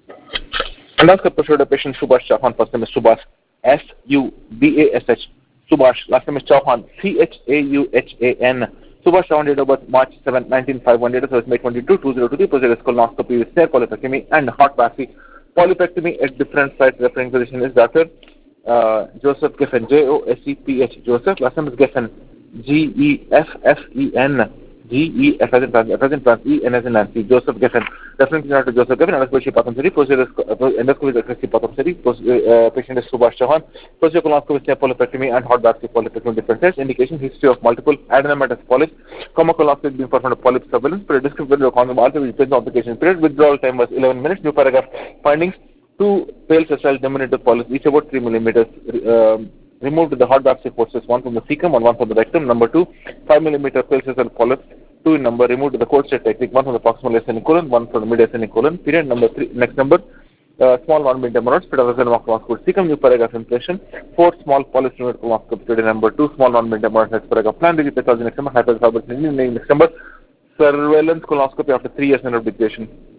Endoscopy showed a patient Subhash Chauhan. First name is Subhash, Subash. Subhash. Last name is Chauhan, Chauhan. Subhash Chauhan, date of birth March 7, 1951. Date of service May 22, 2023. Procedure is colonoscopy with snare polypectomy and hot biopsy. Polypectomy at different sites. Referring physician is Dr. Joseph Geffen, Joseph. Joseph. Last name is Geffen, Geffen. G-E-F as in France, E-N as in Nancy, Joseph Geffen. Referring to Dr. Joseph Geffen, endoscopy pathology, procedure is endoscopy is aggressive pathology, patient is Subhash Chauhan, procedure colonoscopy, snare polypectomy and hot biopsy polypectomy differences, indication, history of multiple adenomatous polyps, common colonoscopy being performed of polyp surveillance, predescriptive period of condom also which depends on application period, withdrawal time was 11 minutes, new paragraph, findings, 2 pale sessile diminutive polyps, each about 3 millimeters, removed the hot biopsy forces, one from the cecum and one from the rectum. Number 2, 5 millimeter pale sessile polyps, 2 in number, removed the cold state technique, one from the proximal ascending colon, one from the mid ascending colon. Period. Number 3, next number, small non-beam hemorrhoids, cecum, new paragraph impression. 4 small polyps removed colonoscopy. Period. Number 2, small non-beam hemorrhoids, next paragraph. Plan pathology, next number, hyperthyroidism, next number, surveillance colonoscopy after 3 years in obligation.